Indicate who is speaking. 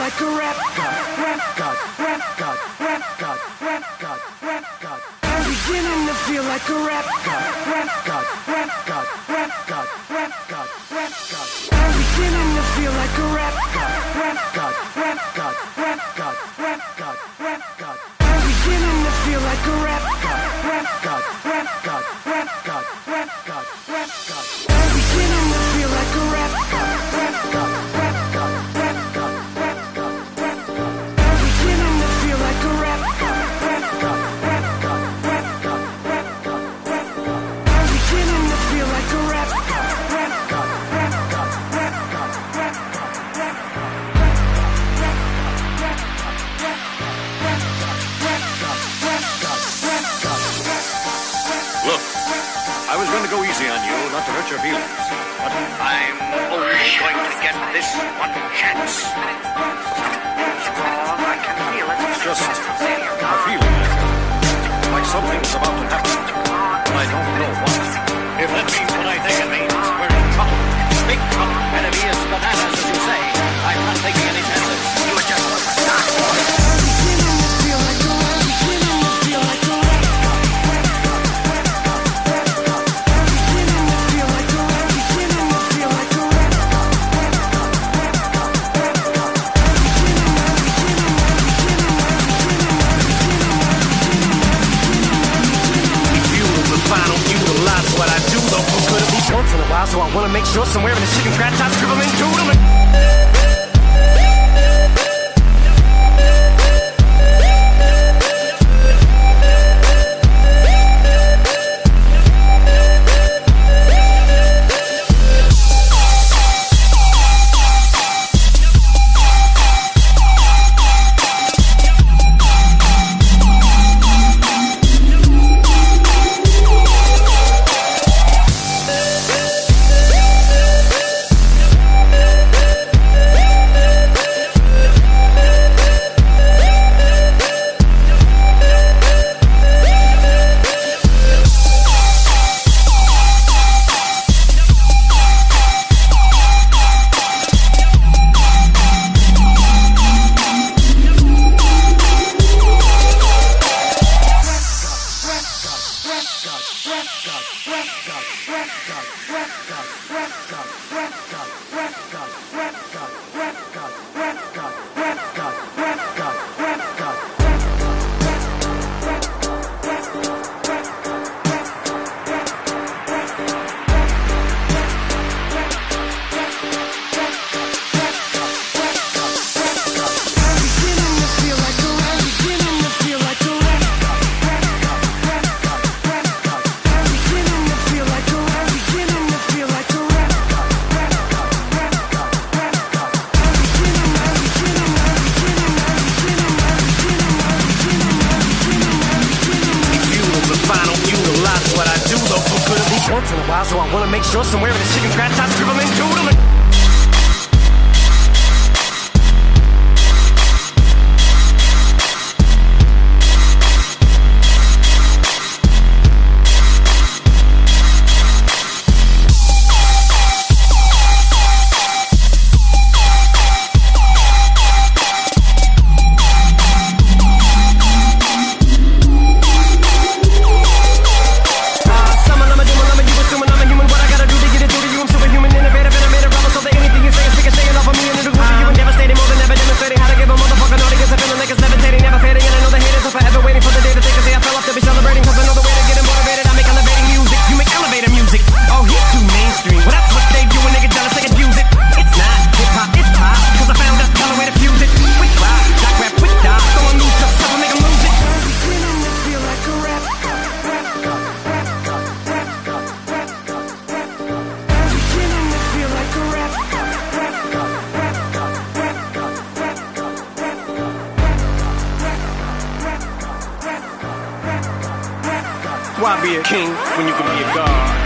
Speaker 1: like a rap god, rap god, rap god, rap god, rap god, rap god. I'm beginning to feel like a rap god, rap god, rap god, rap god, rap god, rap god. I'm beginning to feel like a rap god, rap god, rap god, rap god, rap god, rap god. I'm beginning to feel like a rap god, rap god, rap god, rap god, rap god, rap god. I'm beginning to feel like a rap god, rap god, rap god, rap god, rap god, rap god. I'm beginning to feel like a rap god, rap god, rap god, rap god, rap god, rap god. I'm beginning to feel like a rap god, rap god, rap god, rap god, rap god, rap god.
Speaker 2: Look, I was going to go easy on you, not to hurt your feelings, but I'm only going to get this one chance.
Speaker 3: Strong, I can feel it.
Speaker 2: It's just a feeling, like something's about to happen, and I don't know what. If that means what I think it means, we're in trouble. Big trouble. And if he is bananas, as you say, I'm not taking any chances. You are just a banana.
Speaker 1: What I do though, for good at least once in a while, so I wanna make sure somewhere in the chicken scratch I scribble and doodle. Once in a while, so I wanna make sure somewhere in the chicken scratch I scribble and doodle. Why be a king when you can be a god?